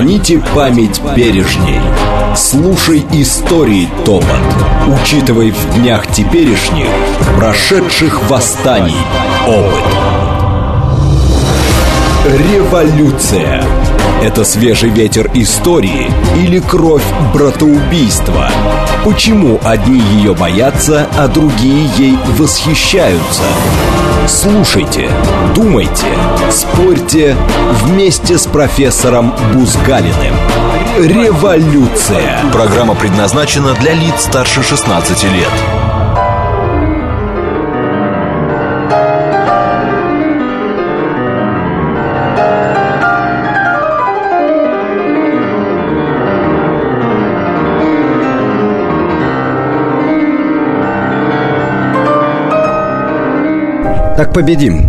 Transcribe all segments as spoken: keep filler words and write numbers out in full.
Храните память пережней. Слушай истории топот. Учитывай в днях теперешних прошедших восстаний опыт. Революция. Это свежий ветер истории или кровь братоубийства? Почему одни ее боятся, а другие ей восхищаются? Слушайте, думайте, спорьте вместе с профессором Бузгалиным. Революция. Программа предназначена для лиц старше шестнадцати лет. Так победим.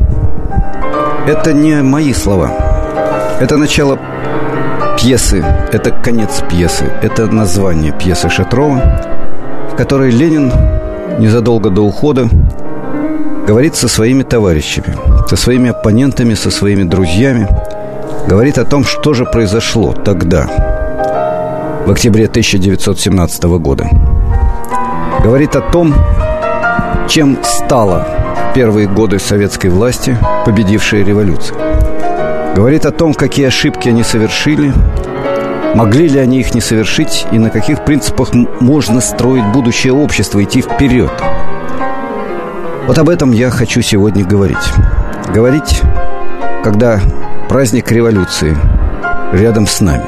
Это не мои слова. Это начало пьесы, это конец пьесы, это название пьесы Шатрова, в которой Ленин незадолго до ухода говорит со своими товарищами, со своими оппонентами, со своими друзьями, говорит о том, что же произошло тогда, в октябре тысяча девятьсот семнадцатого года. Говорит о том, чем стала первые годы советской власти, победившая революцию. Говорит о том, какие ошибки они совершили, могли ли они их не совершить, и на каких принципах можно строить будущее общество, идти вперед. Вот об этом я хочу сегодня говорить. Говорить, когда праздник революции рядом с нами.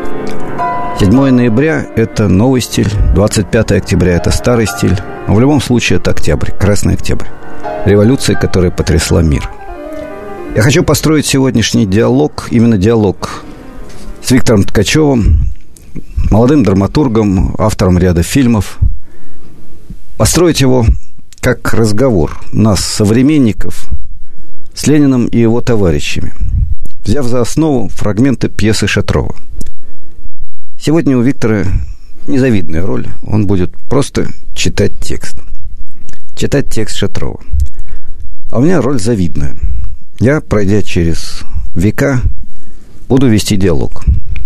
седьмое ноября – это новый стиль, двадцать пятое октября – это старый стиль, но в любом случае это октябрь, Красный Октябрь. Революция, которая потрясла мир. Я хочу построить сегодняшний диалог, именно диалог с Виктором Ткачевым, молодым драматургом, автором ряда фильмов. Построить его как разговор нас, современников, с Лениным и его товарищами, взяв за основу фрагменты пьесы Шатрова. Сегодня у Виктора незавидная роль. Он будет просто читать текст. Читать текст Шатрова. А у меня роль завидная. Я, пройдя через века, буду вести диалог.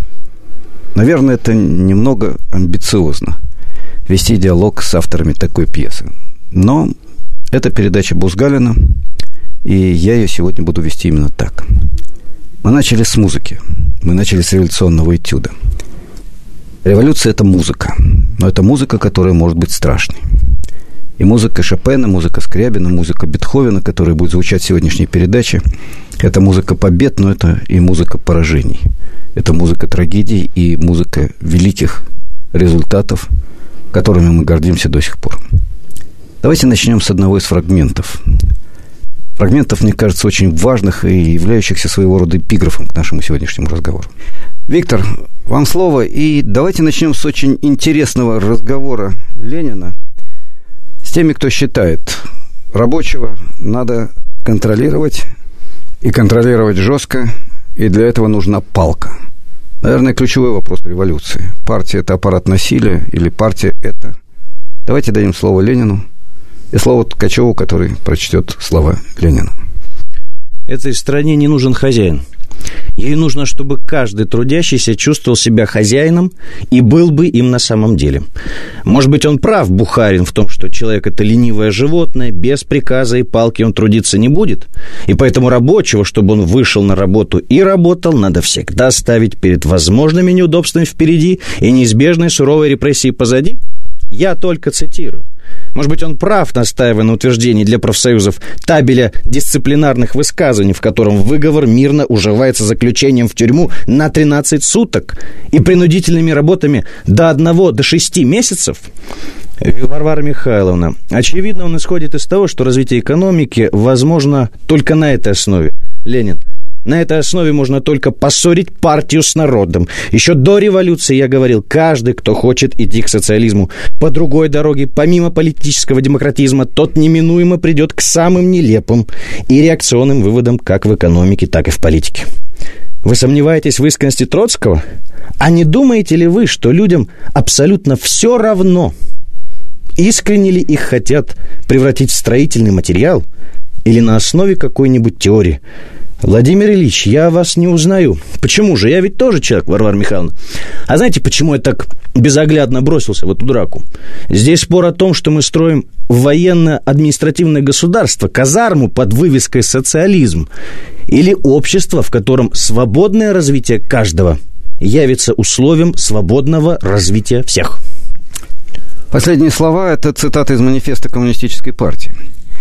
Наверное, это немного амбициозно вести диалог с авторами такой пьесы. Но это передача Бузгалина, и я ее сегодня буду вести именно так. Мы начали с музыки. Мы начали с революционного этюда. Революция – это музыка. Но это музыка, которая может быть страшной. И музыка Шопена, музыка Скрябина, музыка Бетховена, которая будет звучать в сегодняшней передаче, это музыка побед, но это и музыка поражений. Это музыка трагедий и музыка великих результатов, которыми мы гордимся до сих пор. Давайте начнем с одного из фрагментов. Фрагментов, мне кажется, очень важных и являющихся своего рода эпиграфом к нашему сегодняшнему разговору. Виктор, вам слово. И давайте начнем с очень интересного разговора Ленина с теми, кто считает, рабочего надо контролировать, и контролировать жестко, и для этого нужна палка. Наверное, ключевой вопрос революции. Партия – это аппарат насилия, или партия – это... Давайте дадим слово Ленину и слово Ткачеву, который прочтет слова Ленина. Этой стране не нужен хозяин. Ей нужно, чтобы каждый трудящийся чувствовал себя хозяином и был бы им на самом деле. Может быть, он прав, Бухарин, в том, что человек – это ленивое животное, без приказа и палки он трудиться не будет. И поэтому рабочего, чтобы он вышел на работу и работал, надо всегда ставить перед возможными неудобствами впереди и неизбежной суровой репрессией позади. Я только цитирую. Может быть, он прав, настаивая на утверждении для профсоюзов табеля дисциплинарных высказываний, в котором выговор мирно уживается заключением в тюрьму на тринадцать суток и принудительными работами до одного до шести месяцев. Варвара Михайловна, очевидно, он исходит из того, что развитие экономики возможно только на этой основе. Ленин, на этой основе можно только поссорить партию с народом. Еще до революции я говорил, каждый, кто хочет идти к социализму по другой дороге, помимо политического демократизма, тот неминуемо придет к самым нелепым и реакционным выводам как в экономике, так и в политике. Вы сомневаетесь в искренности Троцкого? А не думаете ли вы, что людям абсолютно все равно, искренне ли их хотят превратить в строительный материал или на основе какой-нибудь теории? Владимир Ильич, я вас не узнаю. Почему же? Я ведь тоже человек, Варвара Михайловна. А знаете, почему я так безоглядно бросился в эту драку? Здесь спор о том, что мы строим военно-административное государство, казарму под вывеской «социализм», или общество, в котором свободное развитие каждого явится условием свободного развития всех. Последние слова – это цитата из манифеста Коммунистической партии.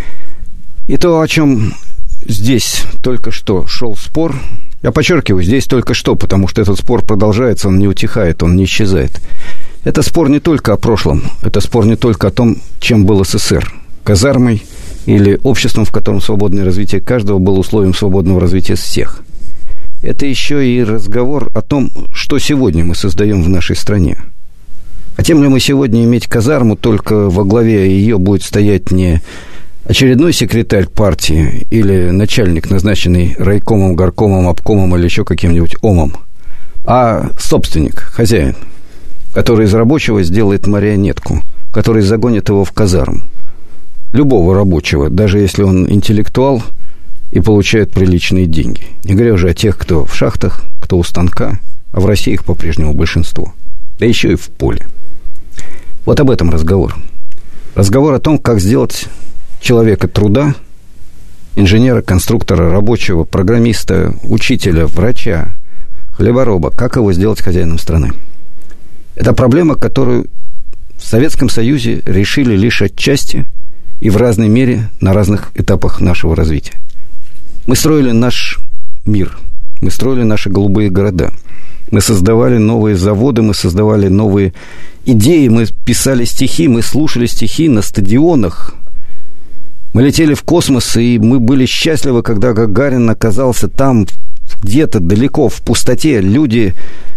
И то, о чем здесь только что шел спор, я подчеркиваю, здесь только что, потому что этот спор продолжается, он не утихает, он не исчезает. Это спор не только о прошлом, это спор не только о том, чем был СССР, казармой или обществом, в котором свободное развитие каждого было условием свободного развития всех. Это еще и разговор о том, что сегодня мы создаем в нашей стране. Хотим ли мы сегодня иметь казарму, только во главе ее будет стоять не очередной секретарь партии или начальник, назначенный райкомом, горкомом, обкомом или еще каким-нибудь омом, а собственник, хозяин, который из рабочего сделает марионетку, который загонит его в казарму. Любого рабочего, даже если он интеллектуал и получает приличные деньги. Не говоря уже о тех, кто в шахтах, кто у станка, а в России их по-прежнему большинство. Да еще и в поле. Вот об этом разговор. Разговор о том, как сделать человека труда, инженера, конструктора, рабочего, программиста, учителя, врача, хлебороба, как его сделать хозяином страны. Это проблема, которую в Советском Союзе решили лишь отчасти и в разной мере на разных этапах нашего развития. Мы строили наш мир, мы строили наши голубые города, мы создавали новые заводы, мы создавали новые идеи, мы писали стихи, мы слушали стихи на стадионах, мы летели в космос, и мы были счастливы, когда Гагарин оказался там, где-то далеко, в пустоте. Люди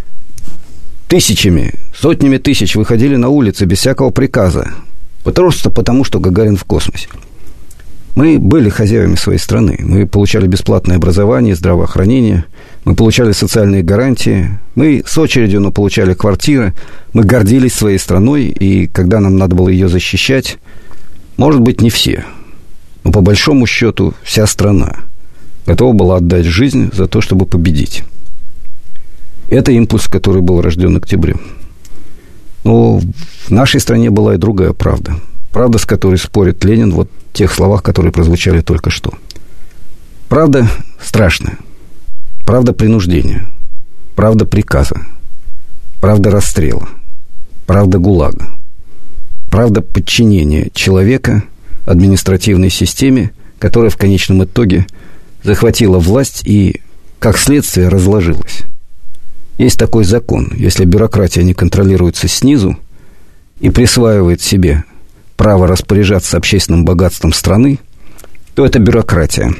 тысячами, сотнями тысяч выходили на улицы без всякого приказа, просто потому, что Гагарин в космосе. Мы были хозяевами своей страны. Мы получали бесплатное образование, здравоохранение, мы получали социальные гарантии, мы с очередью, но получали квартиры, мы гордились своей страной, и когда нам надо было ее защищать, может быть, не все, но по большому счету вся страна готова была отдать жизнь за то, чтобы победить. Это импульс, который был рожден октябрем. Но в нашей стране была и другая правда. Правда, с которой спорит Ленин вот в тех словах, которые прозвучали только что. Правда страшная. Правда принуждения. Правда приказа. Правда расстрела. Правда ГУЛАГа. Правда подчинения человека административной системе, которая в конечном итоге захватила власть и, как следствие, разложилась. Есть такой закон. Если бюрократия не контролируется снизу и присваивает себе право распоряжаться общественным богатством страны, то это бюрократия.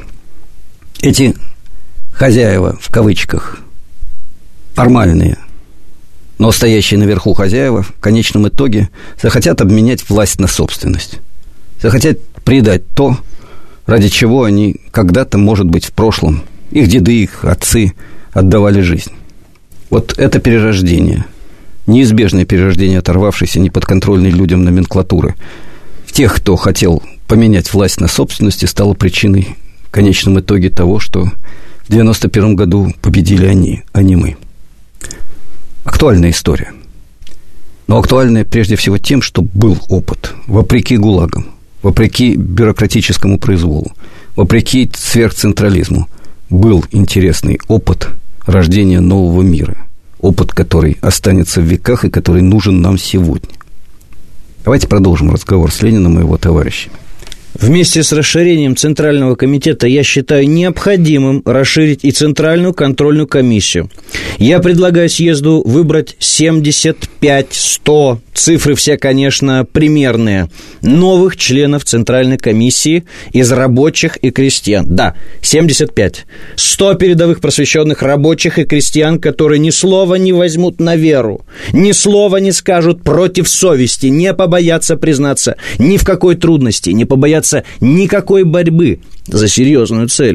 Эти хозяева, в кавычках, формальные, но стоящие наверху хозяева, в конечном итоге захотят обменять власть на собственность. Захотят придать то, ради чего они когда-то, может быть, в прошлом, их деды, их отцы отдавали жизнь. Вот это перерождение, неизбежное перерождение оторвавшейся неподконтрольной людям номенклатуры в тех, кто хотел поменять власть на собственность, стало причиной в конечном итоге того, что в девяносто первом году победили они, а не мы. Актуальная история. Но актуальная прежде всего тем, что был опыт, вопреки ГУЛАГам, вопреки бюрократическому произволу, вопреки сверхцентрализму, был интересный опыт рождения нового мира. Опыт, который останется в веках и который нужен нам сегодня. Давайте продолжим разговор с Лениным и его товарищами. Вместе с расширением Центрального комитета я считаю необходимым расширить и Центральную контрольную комиссию. Я предлагаю съезду выбрать семьдесят пять сто, цифры все, конечно, примерные, новых членов Центральной комиссии из рабочих и крестьян. Да, семьдесят пять. сто передовых просвещенных рабочих и крестьян, которые ни слова не возьмут на веру, ни слова не скажут против совести, не побоятся признаться ни в какой трудности, не побоятся никакой борьбы за серьезную цель.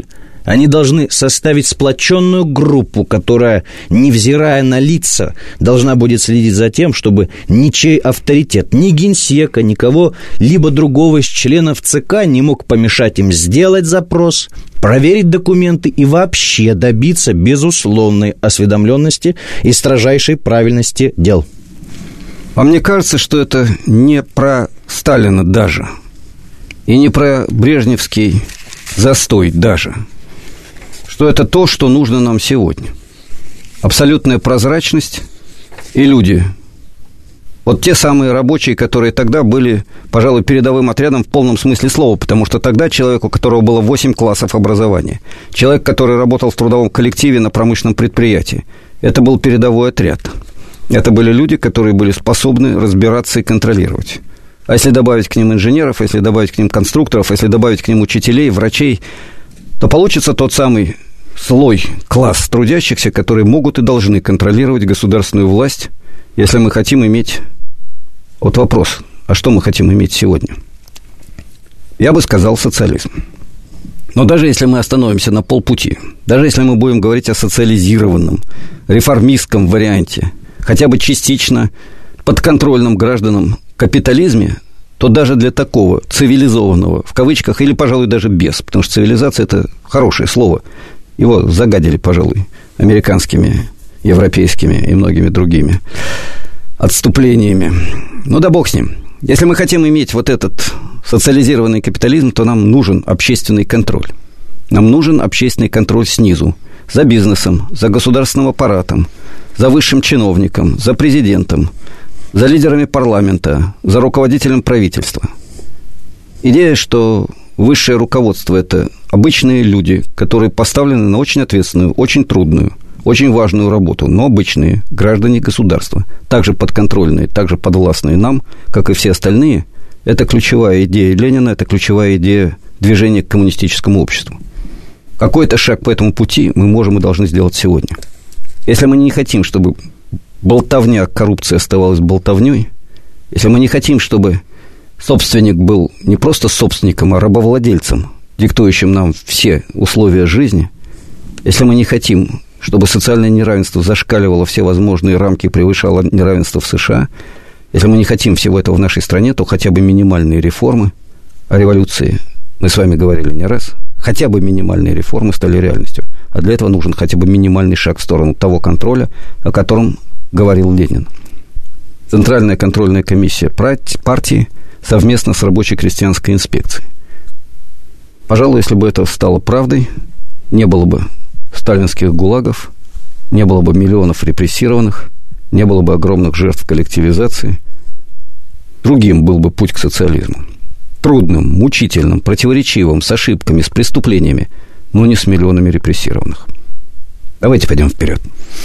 Они должны составить сплоченную группу, которая, невзирая на лица, должна будет следить за тем, чтобы ничей авторитет, ни генсека, никого либо другого из членов ЦК не мог помешать им сделать запрос, проверить документы и вообще добиться безусловной осведомленности и строжайшей правильности дел. А мне кажется, что это не про Сталина даже, и не про брежневский застой даже, что это то, что нужно нам сегодня. Абсолютная прозрачность и люди. Вот те самые рабочие, которые тогда были, пожалуй, передовым отрядом в полном смысле слова, потому что тогда человек, у которого было восемь классов образования, человек, который работал в трудовом коллективе на промышленном предприятии, это был передовой отряд. Это были люди, которые были способны разбираться и контролировать. А если добавить к ним инженеров, если добавить к ним конструкторов, если добавить к ним учителей, врачей, то получится тот самый слой, класс трудящихся, которые могут и должны контролировать государственную власть, если мы хотим иметь... Вот вопрос, а что мы хотим иметь сегодня? Я бы сказал социализм. Но даже если мы остановимся на полпути, даже если мы будем говорить о социализированном, реформистском варианте, хотя бы частично подконтрольном гражданам капитализме, то даже для такого цивилизованного, в кавычках, или, пожалуй, даже без, потому что цивилизация – это хорошее слово, его загадили, пожалуй, американскими, европейскими и многими другими отступлениями. Ну да бог с ним. Если мы хотим иметь вот этот социализированный капитализм, то нам нужен общественный контроль. Нам нужен общественный контроль снизу, за бизнесом, за государственным аппаратом, за высшим чиновником, за президентом, за лидерами парламента, за руководителем правительства. Идея, что высшее руководство – это обычные люди, которые поставлены на очень ответственную, очень трудную, очень важную работу, но обычные граждане государства, также подконтрольные, также подвластные нам, как и все остальные. Это ключевая идея Ленина, это ключевая идея движения к коммунистическому обществу. Какой-то шаг по этому пути мы можем и должны сделать сегодня. Если мы не хотим, чтобы болтовня, коррупция оставалась болтовней, если мы не хотим, чтобы собственник был не просто собственником, а рабовладельцем, диктующим нам все условия жизни, если мы не хотим, чтобы социальное неравенство зашкаливало все возможные рамки и превышало неравенство в США, если мы не хотим всего этого в нашей стране, то хотя бы минимальные реформы, о революции мы с вами говорили не раз, хотя бы минимальные реформы стали реальностью. А для этого нужен хотя бы минимальный шаг в сторону того контроля, о котором говорил Ленин. Центральная контрольная комиссия партии совместно с рабочей крестьянской инспекцией. Пожалуй, если бы это стало правдой, не было бы сталинских гулагов, не было бы миллионов репрессированных, не было бы огромных жертв коллективизации. Другим был бы путь к социализму. Трудным, мучительным, противоречивым, с ошибками, с преступлениями, но не с миллионами репрессированных. Давайте пойдем вперед.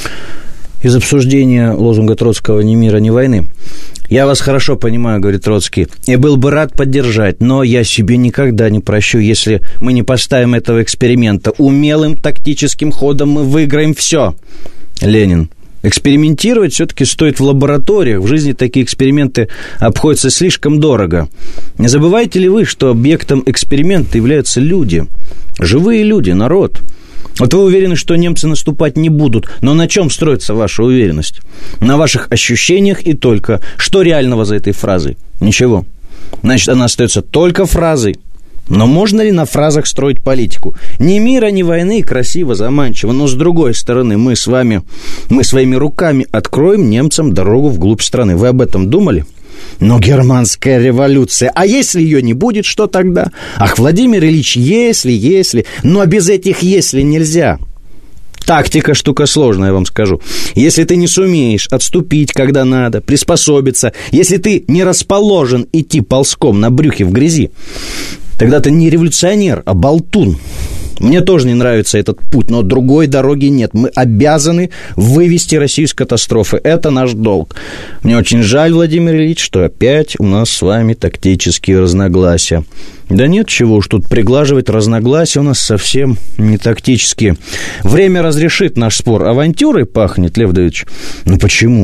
Из обсуждения лозунга Троцкого «Ни мира, ни войны». «Я вас хорошо понимаю, — говорит Троцкий, — и был бы рад поддержать, но я себе никогда не прощу, если мы не поставим этого эксперимента. Умелым тактическим ходом мы выиграем все». Ленин. Экспериментировать все-таки стоит в лабораториях. В жизни такие эксперименты обходятся слишком дорого. Не забываете ли вы, что объектом эксперимента являются люди? Живые люди, народ. Вот вы уверены, что немцы наступать не будут, но на чем строится ваша уверенность? На ваших ощущениях и только. Что реального за этой фразой? Ничего. Значит, она остается только фразой. Но можно ли на фразах строить политику? Ни мира, ни войны, красиво, заманчиво. Но с другой стороны, мы с вами, мы своими руками откроем немцам дорогу вглубь страны. Вы об этом думали? Но германская революция, а если ее не будет, что тогда? Ах, Владимир Ильич, если, если, но без этих «если» нельзя. Тактика штука сложная, я вам скажу. Если ты не сумеешь отступить, когда надо, приспособиться, если ты не расположен идти ползком на брюхе в грязи, тогда ты не революционер, а болтун. Мне тоже не нравится этот путь, но другой дороги нет. Мы обязаны вывести Россию из катастрофы. Это наш долг. Мне очень жаль, Владимир Ильич, что опять у нас с вами тактические разногласия. Да нет, чего уж тут приглаживать, разногласия у нас совсем не тактические. Время разрешит наш спор. Авантюрой пахнет, Лев Давидович. Ну почему?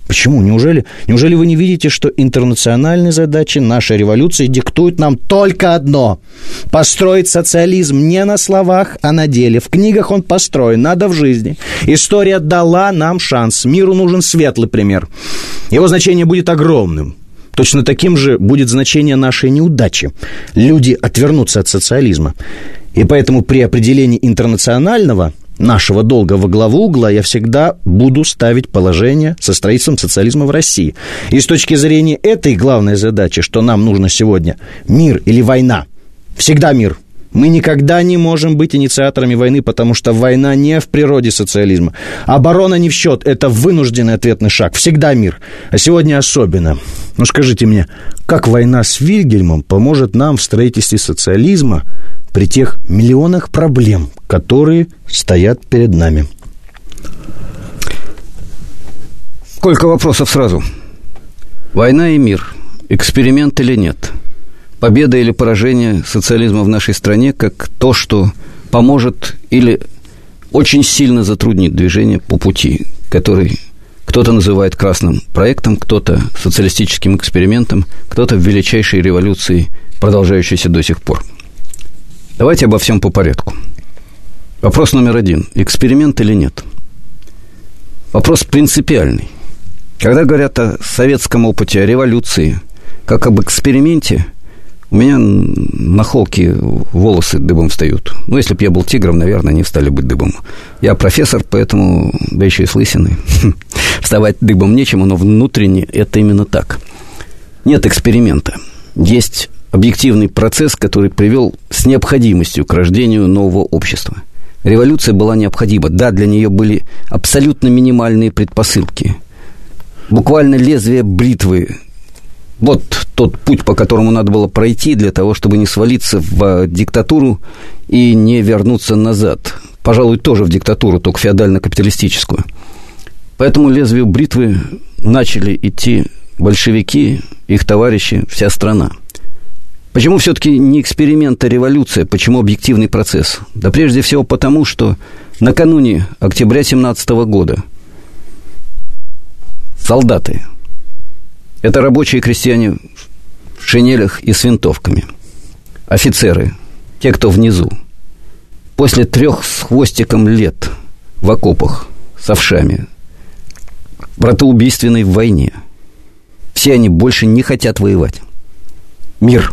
Почему? Неужели, неужели вы не видите, что интернациональные задачи нашей революции диктуют нам только одно – построить социализм не на словах, а на деле. В книгах он построен, надо в жизни. История дала нам шанс. Миру нужен светлый пример. Его значение будет огромным. Точно таким же будет значение нашей неудачи. Люди отвернутся от социализма. И поэтому при определении интернационального нашего долга во главу угла я всегда буду ставить положение со строительством социализма в России. И с точки зрения этой главной задачи, что нам нужно сегодня, мир или война, всегда мир. Мы никогда не можем быть инициаторами войны, потому что война не в природе социализма. Оборона не в счет, это вынужденный ответный шаг. Всегда мир. А сегодня особенно. Ну скажите мне, как война с Вильгельмом поможет нам в строительстве социализма при тех миллионах проблем, которые стоят перед нами? Сколько вопросов сразу. Война и мир. Эксперимент или нет? Победа или поражение социализма в нашей стране как то, что поможет или очень сильно затруднит движение по пути, который кто-то называет красным проектом, кто-то социалистическим экспериментом, кто-то величайшей революцией, продолжающейся до сих пор. Давайте обо всем по порядку. Вопрос номер один. Эксперимент или нет? Вопрос принципиальный. Когда говорят о советском опыте, о революции, как об эксперименте, у меня на холке волосы дыбом встают. Ну, если бы я был тигром, наверное, они встали бы дыбом. Я профессор, поэтому, да еще и с лысиной, вставать дыбом нечему, но внутренне это именно так. Нет эксперимента. Есть объективный процесс, который привел с необходимостью к рождению нового общества. Революция была необходима. Да, для нее были абсолютно минимальные предпосылки. Буквально лезвие бритвы. Вот тот путь, по которому надо было пройти для того, чтобы не свалиться в диктатуру и не вернуться назад. Пожалуй, тоже в диктатуру, только феодально-капиталистическую. По этому лезвию бритвы начали идти большевики, их товарищи, вся страна. Почему все-таки не эксперимент, а революция? Почему объективный процесс? Да прежде всего потому, что накануне октября семнадцатого года солдаты, это рабочие крестьяне в шинелях и с винтовками, офицеры, те, кто внизу, после трех с хвостиком лет в окопах с овшами, братоубийственной войне, все они больше не хотят воевать. Мир.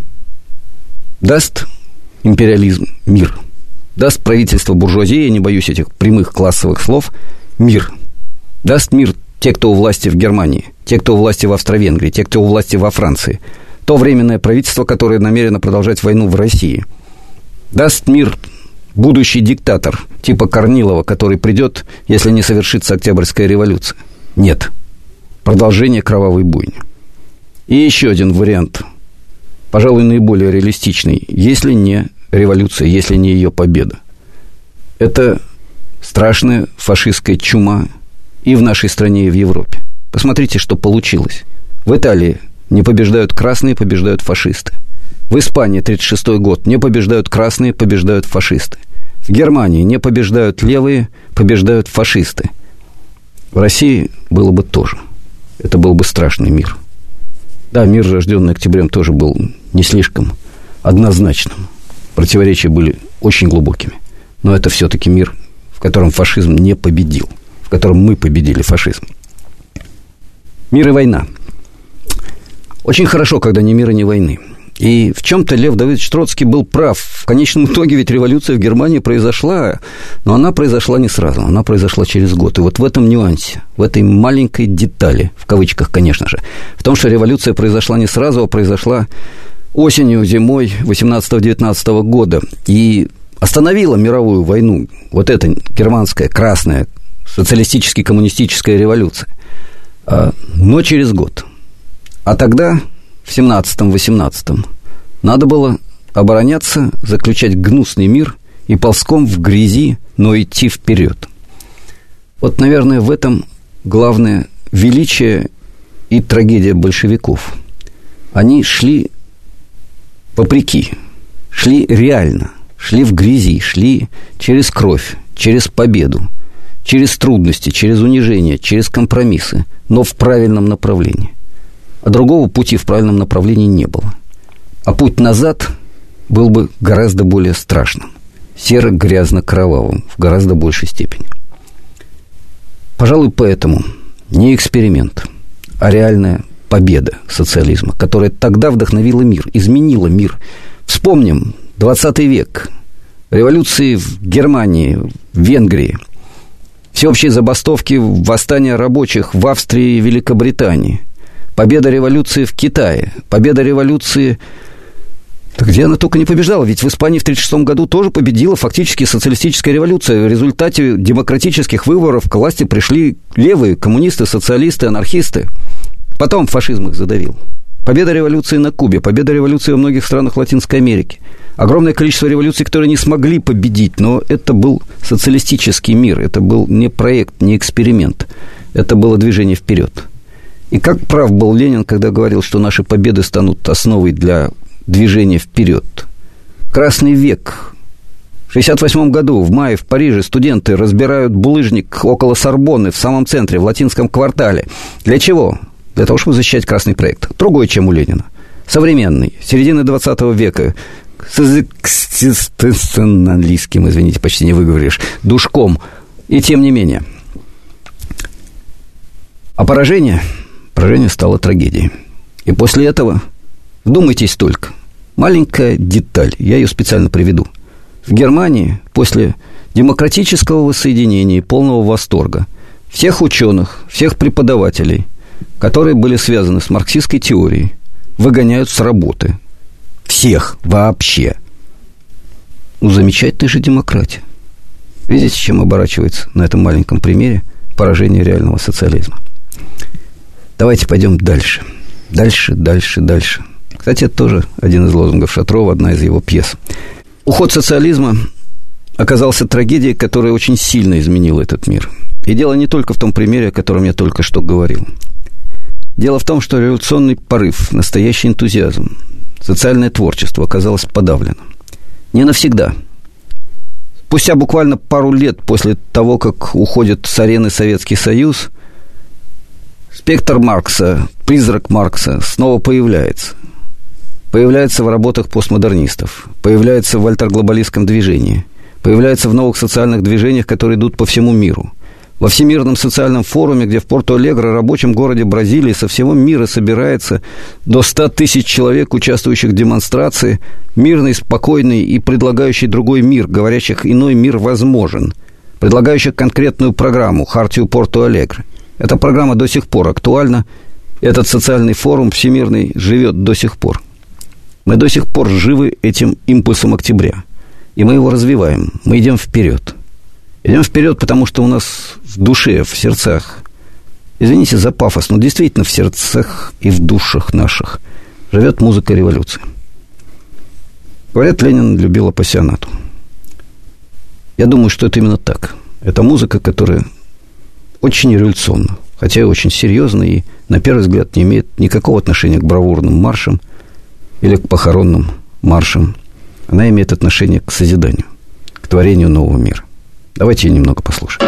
Даст империализм мир. Даст правительство буржуазии, я не боюсь этих прямых классовых слов, мир. Даст мир те, кто у власти в Германии, те, кто у власти в Австро-Венгрии, те, кто у власти во Франции, то временное правительство, которое намерено продолжать войну в России. Даст мир будущий диктатор типа Корнилова, который придет, если не совершится Октябрьская революция. Нет. Продолжение кровавой бойни. И еще один вариант, пожалуй, наиболее реалистичный, если не революция, если не ее победа. Это страшная фашистская чума и в нашей стране, и в Европе. Посмотрите, что получилось. В Италии не побеждают красные, побеждают фашисты. В Испании тридцать шестой год не побеждают красные, побеждают фашисты. В Германии не побеждают левые, побеждают фашисты. В России было бы тоже. Это был бы страшный мир. Да, мир, рожденный октябрем, тоже был не слишком однозначным. Противоречия были очень глубокими. Но это все-таки мир, в котором фашизм не победил, в котором мы победили фашизм. Мир и война. Очень хорошо, когда ни мира, ни войны. И в чем-то Лев Давыдович Троцкий был прав. В конечном итоге ведь революция в Германии произошла, но она произошла не сразу, она произошла через год. И вот в этом нюансе, в этой маленькой детали, в кавычках, конечно же, в том, что революция произошла не сразу, а произошла осенью, зимой восемнадцатого-девятнадцатого года и остановила мировую войну, вот эта германская красная социалистически-коммунистическая революция, но через год. А тогда, в семнадцатом-восемнадцатом, надо было обороняться, заключать гнусный мир и ползком в грязи, но идти вперед. Вот, наверное, в этом главное величие и трагедия большевиков. Они шли вопреки, шли реально, шли в грязи, шли через кровь, через победу, через трудности, через унижение, через компромиссы, но в правильном направлении. А другого пути в правильном направлении не было. А путь назад был бы гораздо более страшным, серо-грязно-кровавым в гораздо большей степени. Пожалуй, поэтому не эксперимент, а реальная победа социализма, которая тогда вдохновила мир, изменила мир. Вспомним двадцатый век, революции в Германии, в Венгрии, всеобщие забастовки, восстания рабочих в Австрии и Великобритании, победа революции в Китае, победа революции... Да где она только не побеждала, ведь в Испании в тысяча девятьсот тридцать шестом году тоже победила фактически социалистическая революция. В результате демократических выборов к власти пришли левые, коммунисты, социалисты, анархисты. Потом фашизм их задавил. Победа революции на Кубе, победа революции во многих странах Латинской Америки. Огромное количество революций, которые не смогли победить, но это был социалистический мир, это был не проект, не эксперимент, это было движение вперед. И как прав был Ленин, когда говорил, что наши победы станут основой для движения вперед. Красный век. В шестьдесят восьмом году в мае в Париже студенты разбирают булыжник около Сорбонны в самом центре, в латинском квартале. Для чего? Для того, чтобы защищать красный проект. Другой, чем у Ленина. Современный. Середины двадцатого века. С экзистенциалистским, извините, почти не выговоришь, душком. И тем не менее. А поражение? Поражение стало трагедией. И после этого, вдумайтесь только, маленькая деталь, я ее специально приведу. В Германии после демократического воссоединения и полного восторга всех ученых, всех преподавателей, которые были связаны с марксистской теорией, выгоняют с работы. Всех вообще. Ну, замечательная же демократия. Видите, чем оборачивается на этом маленьком примере поражение реального социализма. Давайте пойдем дальше. Дальше, дальше, дальше. Кстати, это тоже один из лозунгов Шатрова, одна из его пьес. Уход социализма оказался трагедией, которая очень сильно изменила этот мир. И дело не только в том примере, о котором я только что говорил. Дело в том, что революционный порыв, настоящий энтузиазм, социальное творчество оказалось подавлено. Не навсегда. Спустя буквально пару лет после того, как уходит с арены Советский Союз, спектр Маркса, призрак Маркса снова появляется. Появляется в работах постмодернистов, появляется в альтерглобалистском движении, появляется в новых социальных движениях, которые идут по всему миру. Во Всемирном социальном форуме, где в Порту-Алегре, рабочем городе Бразилии, со всего мира собирается до ста тысяч человек, участвующих в демонстрации, мирный, спокойный и предлагающий другой мир, говорящих иной мир возможен, предлагающих конкретную программу, хартию Порту-Алегре. Эта программа до сих пор актуальна, этот социальный форум всемирный живет до сих пор. Мы до сих пор живы этим импульсом октября, и мы его развиваем, мы идем вперед. Идем вперед, потому что у нас в душе, в сердцах, извините за пафос, но действительно в сердцах и в душах наших живет музыка революции. Говорят, Ленин любил апассионату. Я думаю, что это именно так. Это музыка, которая очень революционна, хотя и очень серьезна, и, на первый взгляд, не имеет никакого отношения к бравурным маршам или к похоронным маршам. Она имеет отношение к созиданию, к творению нового мира. Давайте ее немного послушаем.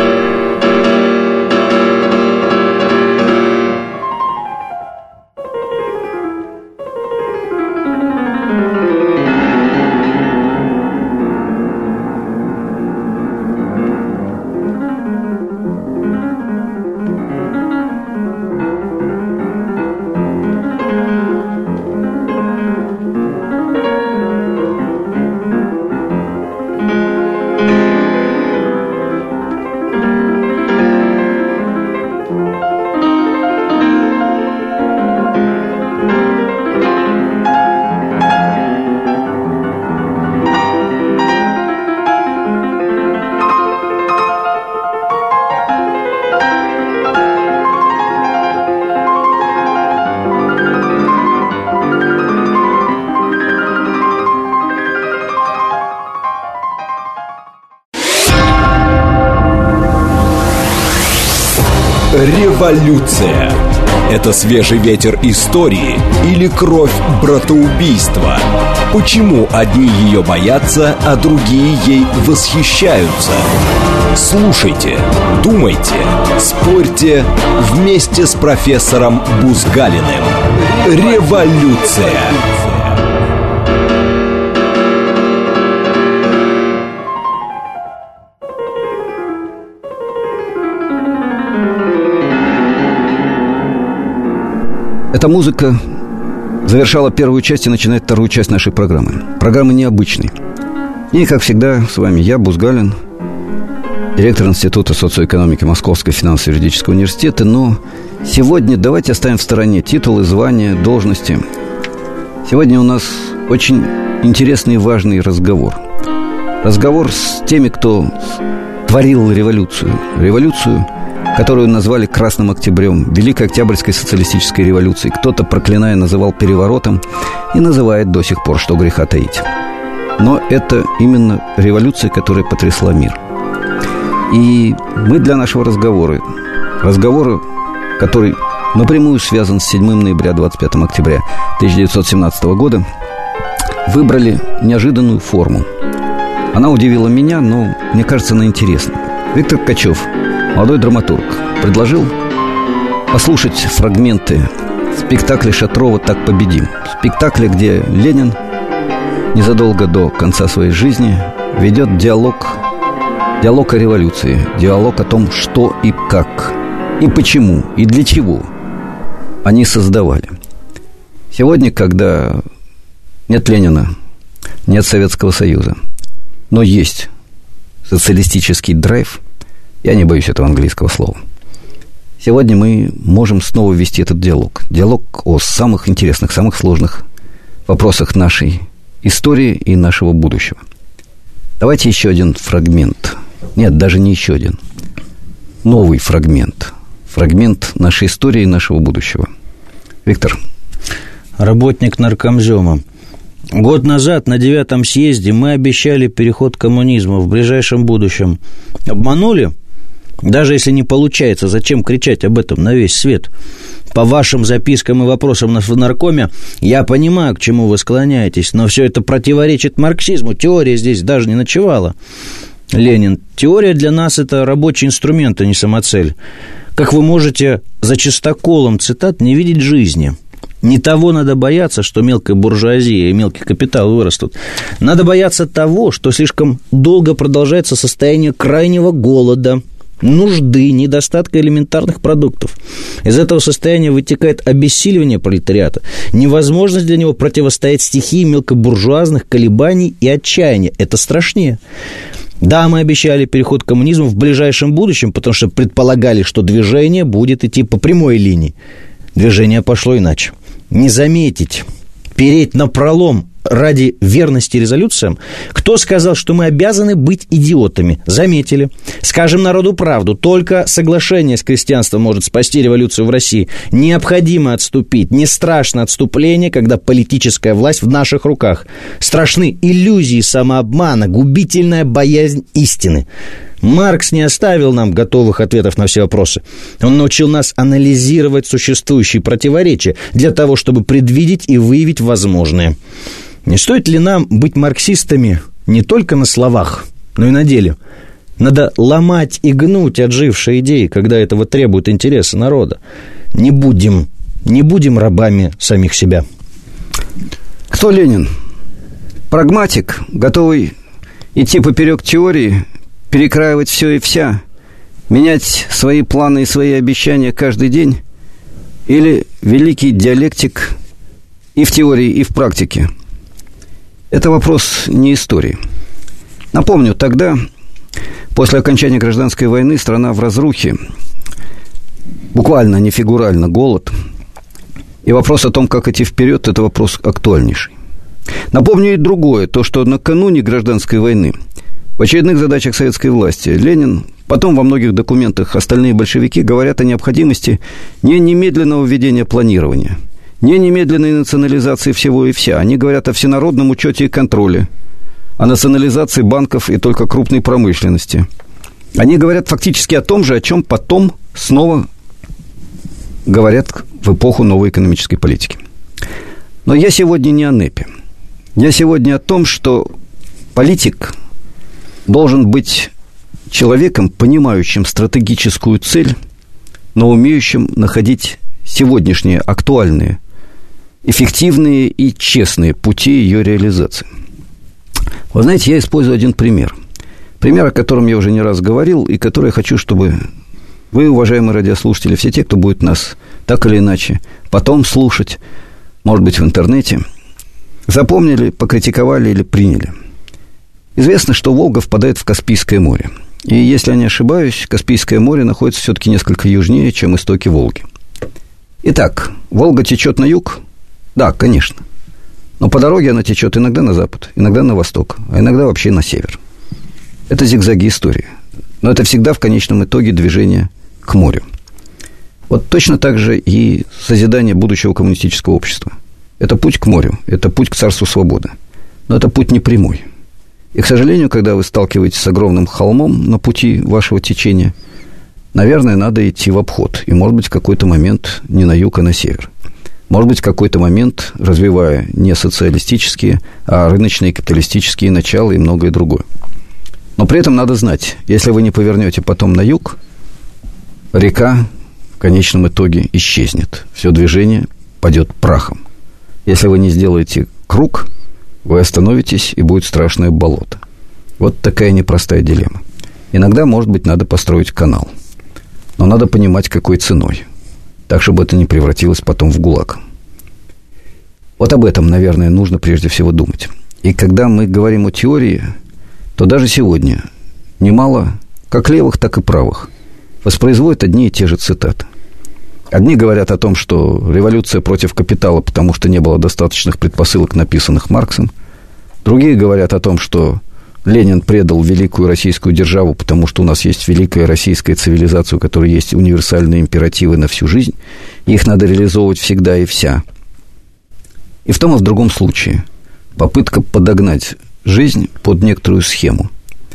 Революция. Это свежий ветер истории или кровь братоубийства? Почему одни ее боятся, а другие ей восхищаются? Слушайте, думайте, спорьте вместе с профессором Бузгалиным. Революция. Эта музыка завершала первую часть и начинает вторую часть нашей программы. Программы необычной. И, как всегда, с вами я, Бузгалин, директор Института социоэкономики Московского финансово-юридического университета. Но сегодня давайте оставим в стороне титулы, звания, должности. Сегодня у нас очень интересный и важный разговор. Разговор с теми, кто творил революцию. Революцию, которую назвали Красным Октябрем, Великой Октябрьской социалистической революцией. Кто-то, проклиная, называл переворотом и называет до сих пор, что греха таить. Но это именно революция, которая потрясла мир. И мы для нашего разговора, разговора, который напрямую связан с седьмым ноября, двадцать пятым октября тысяча девятьсот семнадцатого года, выбрали неожиданную форму. Она удивила меня, но, мне кажется, она интересна. Виктор Ткачев, молодой драматург, предложил послушать фрагменты спектакля Шатрова «Так победим». Спектакля, где Ленин незадолго до конца своей жизни ведет диалог, диалог о революции, диалог о том, что и как, и почему, и для чего они создавали. Сегодня, когда нет Ленина, нет Советского Союза, но есть социалистический драйв, я не боюсь этого английского слова, сегодня мы можем снова вести этот диалог. Диалог о самых интересных, самых сложных вопросах нашей истории и нашего будущего. Давайте еще один фрагмент. Нет, даже не еще один. Новый фрагмент. Фрагмент нашей истории и нашего будущего. Виктор. Работник наркомзема. Год назад на девятом съезде мы обещали переход к коммунизму в ближайшем будущем. Обманули? Даже если не получается, зачем кричать об этом на весь свет? По вашим запискам и вопросам в наркоме я понимаю, к чему вы склоняетесь, но все это противоречит марксизму. Теория здесь даже не ночевала. Ленин. Теория для нас – это рабочий инструмент, а не самоцель. Как вы можете за чистоколом цитат не видеть жизни? Не того надо бояться, что мелкая буржуазия и мелкий капитал вырастут. Надо бояться того, что слишком долго продолжается состояние крайнего голода, нужды, недостатка элементарных продуктов. Из этого состояния вытекает обессиливание пролетариата, невозможность для него противостоять стихии мелкобуржуазных колебаний и отчаяния. Это страшнее. Да, мы обещали переход к коммунизму в ближайшем будущем, потому что предполагали, что движение будет идти по прямой линии. Движение пошло иначе. Не заметить, переть напролом ради верности резолюциям. Кто сказал, что мы обязаны быть идиотами? Заметили. Скажем народу правду. Только соглашение с крестьянством может спасти революцию в России. Необходимо отступить. Не страшно отступление, когда политическая власть в наших руках. Страшны иллюзии самообмана, губительная боязнь истины. Маркс не оставил нам готовых ответов на все вопросы. Он научил нас анализировать существующие противоречия для того, чтобы предвидеть и выявить возможные. Не стоит ли нам быть марксистами не только на словах, но и на деле? Надо ломать и гнуть отжившие идеи, когда этого требуют интересы народа. Не будем, не будем рабами самих себя. Кто Ленин? Прагматик, готовый идти поперек теории, перекраивать все и вся, менять свои планы и свои обещания каждый день? Или великий диалектик и в теории, и в практике? Это вопрос не истории. Напомню, тогда, после окончания гражданской войны, страна в разрухе, буквально, не фигурально, голод. И вопрос о том, как идти вперед, это вопрос актуальнейший. Напомню и другое, то, что накануне гражданской войны в очередных задачах советской власти Ленин, потом во многих документах остальные большевики говорят о необходимости не немедленного введения планирования, не немедленной национализации всего и вся. Они говорят о всенародном учете и контроле, о национализации банков и только крупной промышленности. Они говорят фактически о том же, о чем потом снова говорят в эпоху новой экономической политики. Но я сегодня не о НЭПе. Я сегодня о том, что политик должен быть человеком, понимающим стратегическую цель, но умеющим находить сегодняшние актуальные, эффективные и честные пути ее реализации. Вы знаете, я использую один пример. Пример, о котором я уже не раз говорил, и который я хочу, чтобы вы, уважаемые радиослушатели, все те, кто будет нас так или иначе потом слушать, может быть, в интернете, запомнили, покритиковали или приняли. Известно, что Волга впадает в Каспийское море. И, если я не ошибаюсь, Каспийское море находится все-таки несколько южнее, чем истоки Волги. Итак, Волга течет на юг? Да, конечно. Но по дороге она течет иногда на запад, иногда на восток, а иногда вообще на север. Это зигзаги истории. Но это всегда в конечном итоге движение к морю. Вот точно так же и созидание будущего коммунистического общества. Это путь к морю, это путь к царству свободы. Но это путь не прямой. И, к сожалению, когда вы сталкиваетесь с огромным холмом на пути вашего течения, наверное, надо идти в обход. И, может быть, в какой-то момент не на юг, а на север. Может быть, в какой-то момент, развивая не социалистические, а рыночные капиталистические начала и многое другое. Но при этом надо знать, если вы не повернете потом на юг, река в конечном итоге исчезнет. Все движение падет прахом. Если вы не сделаете круг, вы остановитесь, и будет страшное болото. Вот такая непростая дилемма. Иногда, может быть, надо построить канал. Но надо понимать, какой ценой. Так, чтобы это не превратилось потом в ГУЛАГ. Вот об этом, наверное, нужно прежде всего думать. И когда мы говорим о теории, то даже сегодня немало, как левых, так и правых, воспроизводят одни и те же цитаты. Одни говорят о том, что революция против капитала, потому что не было достаточных предпосылок, написанных Марксом. Другие говорят о том, что Ленин предал великую российскую державу, потому что у нас есть великая российская цивилизация, у которой есть универсальные императивы на всю жизнь, и их надо реализовывать всегда и вся. И в том и в другом случае попытка подогнать жизнь под некоторую схему.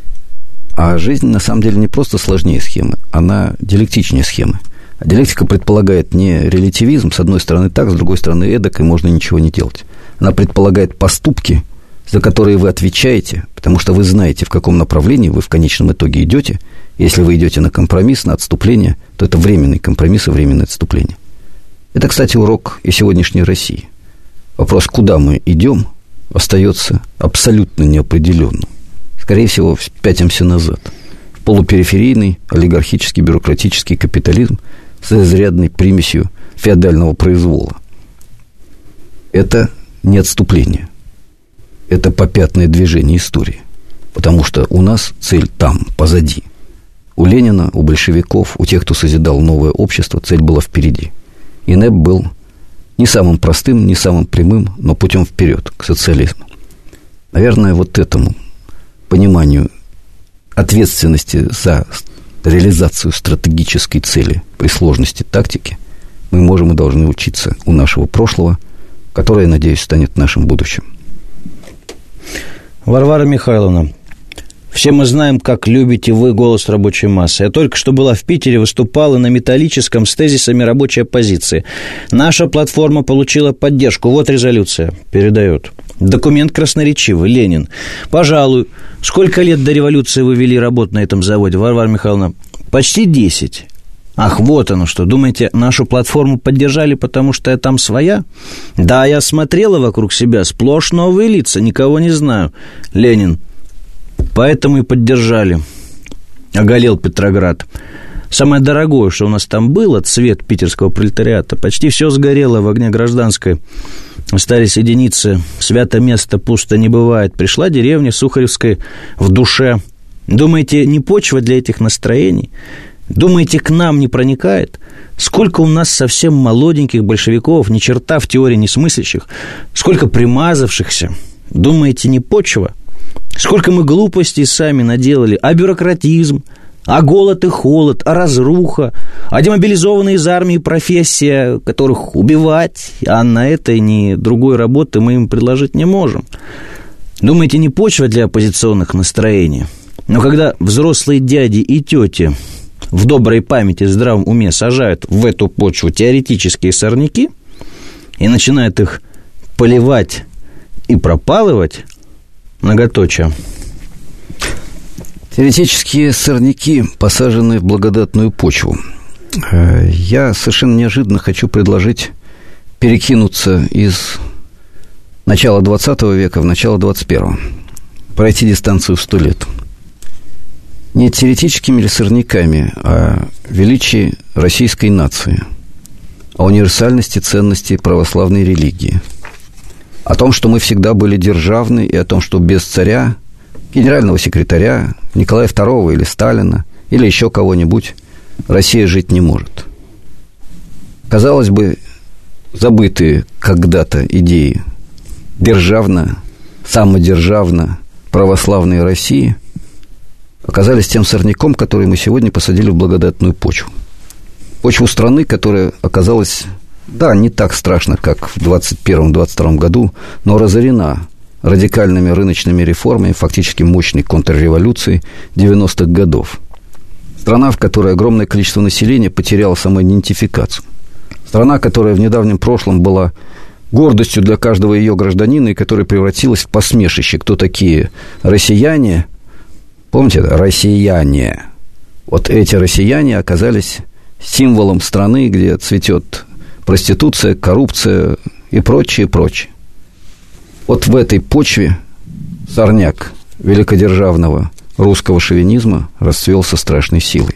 А жизнь, на самом деле, не просто сложнее схемы, она диалектичнее схемы. А диалектика предполагает не релятивизм, с одной стороны так, с другой стороны эдак, и можно ничего не делать. Она предполагает поступки, за которые вы отвечаете, потому что вы знаете, в каком направлении вы в конечном итоге идете. Если вы идете на компромисс, на отступление, то это временный компромисс и временное отступление. Это, кстати, урок и сегодняшней России. Вопрос, куда мы идем, остается абсолютно неопределенным. Скорее всего, пятимся назад. В полупериферийный, олигархический, бюрократический капитализм с изрядной примесью феодального произвола. Это не отступление. Это попятное движение истории. Потому что у нас цель там, позади. У Ленина, у большевиков, у тех, кто созидал новое общество, цель была впереди. И НЭП был не самым простым, не самым прямым, но путем вперед, к социализму. Наверное, вот этому пониманию ответственности за реализацию стратегической цели при сложности тактики мы можем и должны учиться у нашего прошлого, которое, надеюсь, станет нашим будущим. Варвара Михайловна, все мы знаем, как любите вы «Голос рабочей массы». Я только что была в Питере, выступала на Металлическом с тезисами рабочей оппозиции. Наша платформа получила поддержку. Вот резолюция передает. Документ красноречивый. Ленин. Пожалуй, сколько лет до революции вы вели работу на этом заводе, Варвара Михайловна? Почти десять. Ах, вот оно что. Думаете, нашу платформу поддержали, потому что я там своя? Да, я смотрела вокруг себя, сплошь новые лица, никого не знаю. Ленин. Поэтому и поддержали. Оголел Петроград. Самое дорогое, что у нас там было, цвет питерского пролетариата, почти все сгорело в огне гражданской. Остались единицы. Свято место пусто не бывает. Пришла деревня Сухаревская в душе. Думаете, не почва для этих настроений? Думаете, к нам не проникает? Сколько у нас совсем молоденьких большевиков, ни черта в теории не смыслящих, сколько примазавшихся. Думаете, не почва? Сколько мы глупостей сами наделали, а бюрократизм, а голод и холод, а разруха, а демобилизованные из армии профессия, которых убивать, а на этой ни другой работы мы им предложить не можем. Думаете, не почва для оппозиционных настроений? Но когда взрослые дяди и тети в доброй памяти, в здравом уме сажают в эту почву теоретические сорняки и начинают их поливать и пропалывать, многоточие. Теоретические сорняки посажены в благодатную почву. Я совершенно неожиданно хочу предложить перекинуться из начала двадцатого века в начало двадцать первого. Пройти дистанцию в сто лет. Не теоретическими ли сорняками, а величии российской нации, о универсальности ценностей православной религии, о том, что мы всегда были державны, и о том, что без царя, генерального секретаря, Николая второго или Сталина, или еще кого-нибудь, Россия жить не может. Казалось бы, забытые когда-то идеи державно, самодержавно православной России оказались тем сорняком, который мы сегодня посадили в благодатную почву. Почву страны, которая оказалась, да, не так страшно, как в двадцать первом - двадцать втором году, но разорена радикальными рыночными реформами, фактически мощной контрреволюцией девяностых годов. Страна, в которой огромное количество населения потеряло самоидентификацию. Страна, которая в недавнем прошлом была гордостью для каждого ее гражданина и которая превратилась в посмешище. Кто такие россияне? Помните, россияне. Вот эти россияне оказались символом страны, где цветет проституция, коррупция и прочее, прочее. Вот в этой почве сорняк великодержавного русского шовинизма расцвел со страшной силой.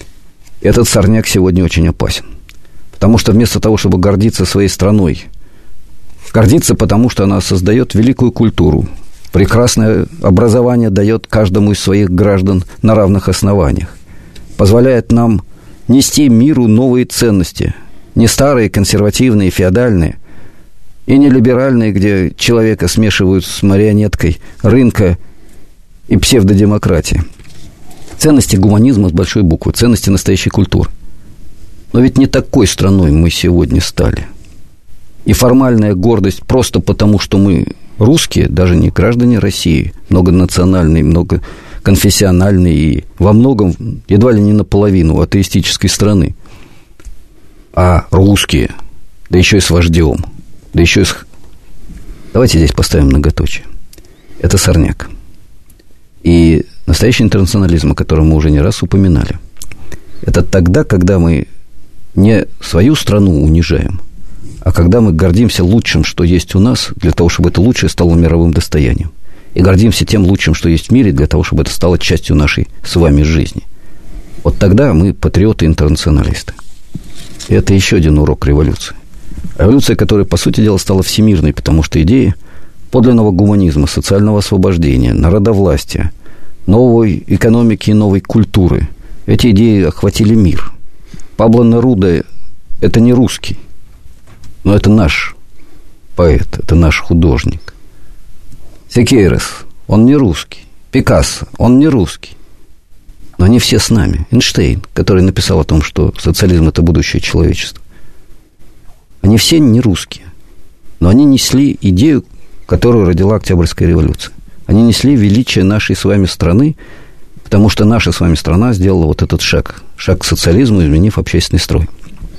Этот сорняк сегодня очень опасен. Потому что вместо того, чтобы гордиться своей страной, гордиться потому, что она создает великую культуру, прекрасное образование дает каждому из своих граждан на равных основаниях, позволяет нам нести миру новые ценности, не старые, консервативные, феодальные, и не либеральные, где человека смешивают с марионеткой рынка и псевдодемократии. Ценности гуманизма с большой буквы, ценности настоящей культуры. Но ведь не такой страной мы сегодня стали. И формальная гордость просто потому, что мы русские, даже не граждане России, многонациональные, многоконфессиональные и во многом, едва ли не наполовину атеистической страны, а русские, да еще и с вождем, да еще и с... Давайте здесь поставим многоточие. Это сорняк. И настоящий интернационализм, о котором мы уже не раз упоминали, это тогда, когда мы не свою страну унижаем, а когда мы гордимся лучшим, что есть у нас, для того, чтобы это лучшее стало мировым достоянием. И гордимся тем лучшим, что есть в мире, для того, чтобы это стало частью нашей с вами жизни. Вот тогда мы патриоты-интернационалисты. И это еще один урок революции. Революция, которая, по сути дела, стала всемирной, потому что идеи подлинного гуманизма, социального освобождения, народовластия, новой экономики и новой культуры, эти идеи охватили мир. Пабло Неруда – это не русский, но это наш поэт, это наш художник. Секейрес, он не русский. Пикассо, он не русский. Но они все с нами. Эйнштейн, который написал о том, что социализм – это будущее человечества. Они все не русские. Но они несли идею, которую родила Октябрьская революция. Они несли величие нашей с вами страны, потому что наша с вами страна сделала вот этот шаг. Шаг к социализму, изменив общественный строй.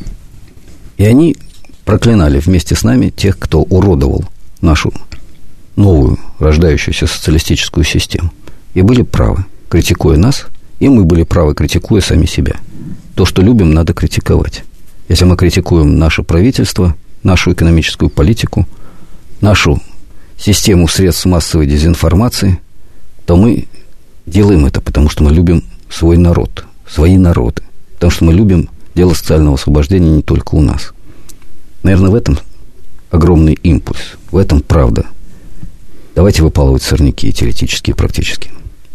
И они проклинали вместе с нами тех, кто уродовал нашу новую, рождающуюся социалистическую систему. И были правы, критикуя нас, и мы были правы, критикуя сами себя. То, что любим, надо критиковать. Если мы критикуем наше правительство, нашу экономическую политику, нашу систему средств массовой дезинформации, то мы делаем это, потому что мы любим свой народ, свои народы, потому что мы любим дело социального освобождения не только у нас. Наверное, в этом огромный импульс, в этом правда. Давайте выпалывать сорняки и теоретические, и практические.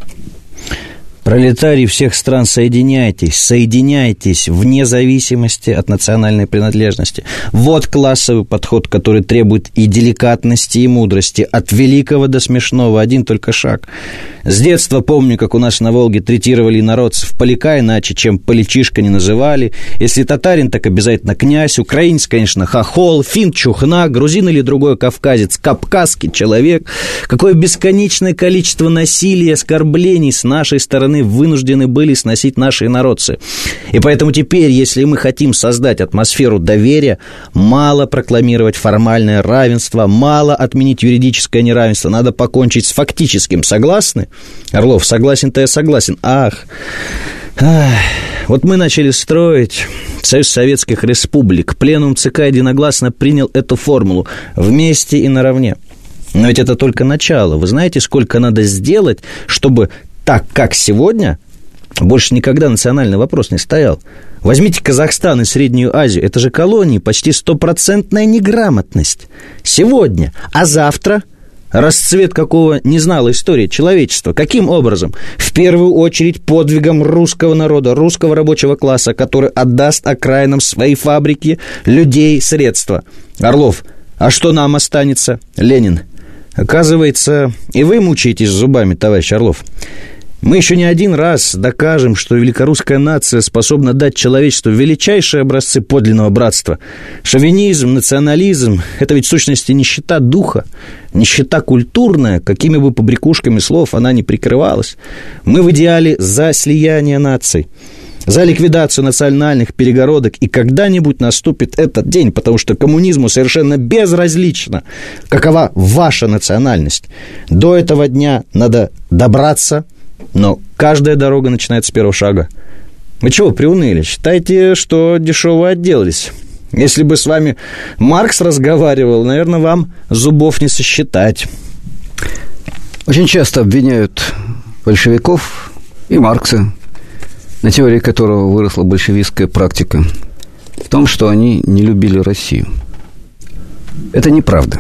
Пролетарии всех стран, соединяйтесь, соединяйтесь вне зависимости от национальной принадлежности. Вот классовый подход, который требует и деликатности, и мудрости. От великого до смешного один только шаг. С детства помню, как у нас на Волге третировали инородцев поляка, иначе, чем полячишка не называли. Если татарин, так обязательно князь. Украинец, конечно, хохол. Фин, чухна. Грузин или другой кавказец, кавказский человек. Какое бесконечное количество насилия, оскорблений с нашей стороны страны вынуждены были сносить наши инородцы. И поэтому теперь, если мы хотим создать атмосферу доверия, мало прокламировать формальное равенство, мало отменить юридическое неравенство, надо покончить с фактическим. Согласны? Орлов, согласен-то я согласен. Ах, ах, вот мы начали строить Союз Советских Республик. Пленум ЦК единогласно принял эту формулу вместе и наравне. Но ведь это только начало. Вы знаете, сколько надо сделать, чтобы так, как сегодня, больше никогда национальный вопрос не стоял? Возьмите Казахстан и Среднюю Азию. Это же колонии, почти стопроцентная неграмотность. Сегодня. А завтра? Расцвет какого не знала история человечества. Каким образом? В первую очередь подвигом русского народа, русского рабочего класса, который отдаст окраинам свои фабрики, людей, средства. Орлов, а что нам останется? Ленин. Оказывается, и вы мучаетесь зубами, товарищ Орлов. Мы еще не один раз докажем, что великорусская нация способна дать человечеству величайшие образцы подлинного братства. Шовинизм, национализм – это ведь в сущности нищета духа, нищета культурная, какими бы побрякушками слов она ни прикрывалась. Мы в идеале за слияние наций, за ликвидацию национальных перегородок, и когда-нибудь наступит этот день, потому что коммунизму совершенно безразлично, какова ваша национальность. До этого дня надо добраться, но каждая дорога начинается с первого шага. Вы чего приуныли? Считаете, что дешево отделались? Если бы с вами Маркс разговаривал, наверное, вам зубов не сосчитать. Очень часто обвиняют большевиков и Маркса, на теории которого выросла большевистская практика, в том, что они не любили Россию. Это неправда.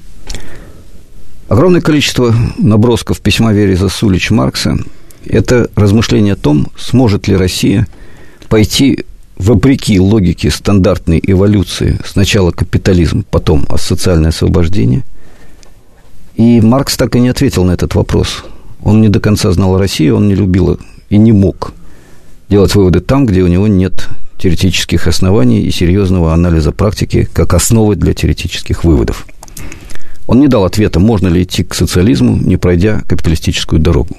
Огромное количество набросков письма Вере Засулич Маркса – это размышление о том, сможет ли Россия пойти вопреки логике стандартной эволюции, сначала капитализм, потом социальное освобождение. И Маркс так и не ответил на этот вопрос. Он не до конца знал Россию, он не любил и не мог делать выводы там, где у него нет теоретических оснований и серьезного анализа практики как основы для теоретических выводов. Он не дал ответа, можно ли идти к социализму, не пройдя капиталистическую дорогу.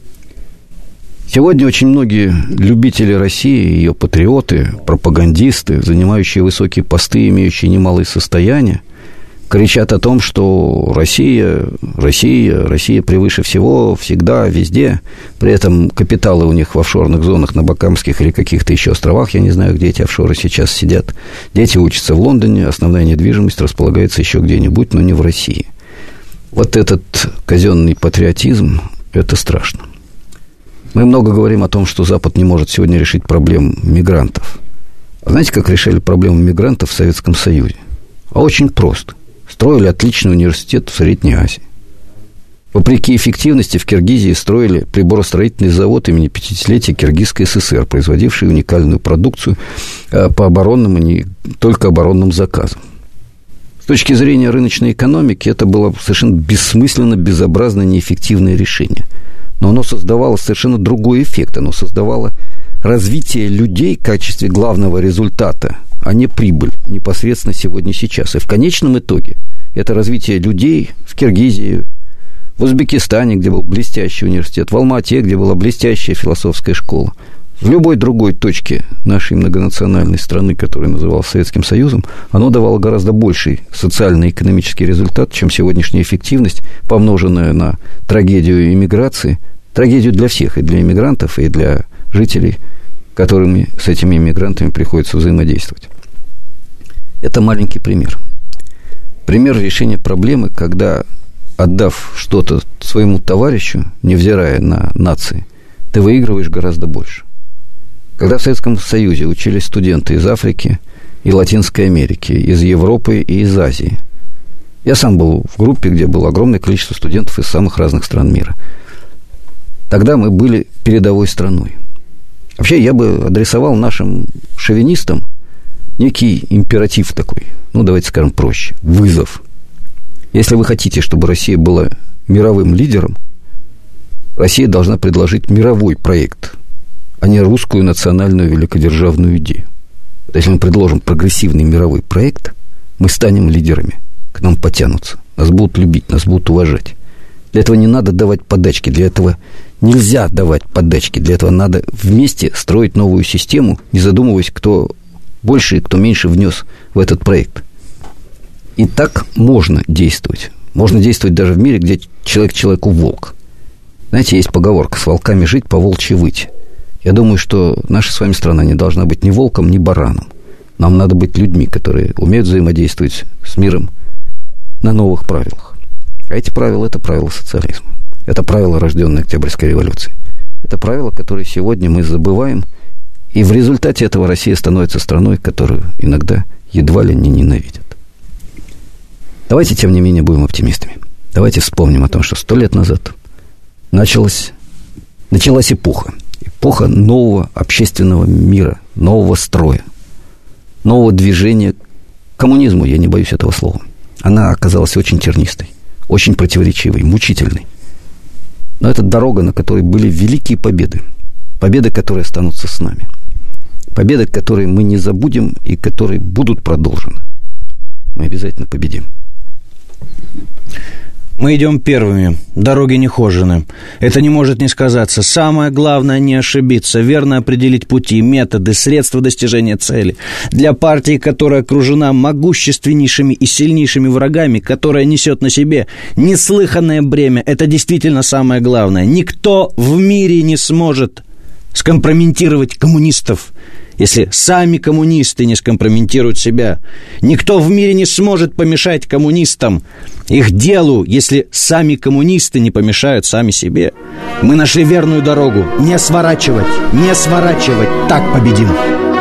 Сегодня очень многие любители России, ее патриоты, пропагандисты, занимающие высокие посты, имеющие немалые состояния, кричат о том, что Россия, Россия, Россия превыше всего, всегда, везде. При этом капиталы у них в офшорных зонах на Бакамских или каких-то еще островах, я не знаю, где эти офшоры сейчас сидят. Дети учатся в Лондоне, основная недвижимость располагается еще где-нибудь, но не в России. Вот этот казенный патриотизм, это страшно. Мы много говорим о том, что Запад не может сегодня решить проблем мигрантов. А знаете, как решали проблему мигрантов в Советском Союзе? А очень просто. Строили отличный университет в Средней Азии. Вопреки эффективности в Киргизии строили приборостроительный завод имени пятидесятилетия Киргизской ССР, производивший уникальную продукцию по оборонным и не только оборонным заказам. С точки зрения рыночной экономики это было совершенно бессмысленно, безобразно, неэффективное решение. Но оно создавало совершенно другой эффект. Оно создавало развитие людей в качестве главного результата, а не прибыль непосредственно сегодня, сейчас. И в конечном итоге это развитие людей в Киргизии, в Узбекистане, где был блестящий университет, в Алма-Ате, где была блестящая философская школа, в любой другой точке нашей многонациональной страны, которая называлась Советским Союзом, оно давало гораздо больший социально-экономический результат, чем сегодняшняя эффективность, помноженная на трагедию иммиграции, трагедию для всех, и для иммигрантов, и для жителей, которыми с этими иммигрантами приходится взаимодействовать. Это маленький пример. Пример решения проблемы, когда, отдав что-то своему товарищу, невзирая на нации, ты выигрываешь гораздо больше. Когда в Советском Союзе учились студенты из Африки и Латинской Америки, из Европы и из Азии, я сам был в группе, где было огромное количество студентов из самых разных стран мира. Тогда мы были передовой страной. Вообще, я бы адресовал нашим шовинистам некий императив такой, ну, давайте скажем проще, вызов. Если вы хотите, чтобы Россия была мировым лидером, Россия должна предложить мировой проект, а не русскую национальную великодержавную идею. Если мы предложим прогрессивный мировой проект, мы станем лидерами, к нам потянутся, нас будут любить, нас будут уважать. Для этого не надо давать подачки, для этого Нельзя давать поддачки. Для этого надо вместе строить новую систему, не задумываясь, кто больше и кто меньше внес в этот проект. И так можно действовать. Можно действовать даже в мире, где человек человеку волк. Знаете, есть поговорка: с волками жить, по волчьи выть. Я думаю, что наша с вами страна не должна быть ни волком, ни бараном. Нам надо быть людьми, которые умеют взаимодействовать с миром на новых правилах. А эти правила – это правила социализма. Это правила, рожденные Октябрьской революцией. Это правила, которые сегодня мы забываем, и в результате этого Россия становится страной, которую иногда едва ли не ненавидят. Давайте, тем не менее, будем оптимистами. Давайте вспомним о том, что сто лет назад началась, началась эпоха. Эпоха нового общественного мира, нового строя, нового движения к коммунизму, я не боюсь этого слова. Она оказалась очень тернистой, очень противоречивой, мучительной. Но это дорога, на которой были великие победы. Победы, которые останутся с нами. Победы, которые мы не забудем и которые будут продолжены. Мы обязательно победим. Мы идем первыми, дороги не хожены. Это не может не сказаться. Самое главное — не ошибиться, верно определить пути, методы, средства достижения цели. Для партии, которая окружена могущественнейшими и сильнейшими врагами, которая несет на себе неслыханное бремя, это действительно самое главное. Никто в мире не сможет скомпрометировать коммунистов, если сами коммунисты не скомпрометируют себя. Никто в мире не сможет помешать коммунистам их делу, если сами коммунисты не помешают сами себе. Мы нашли верную дорогу. Не сворачивать, не сворачивать. Так победим.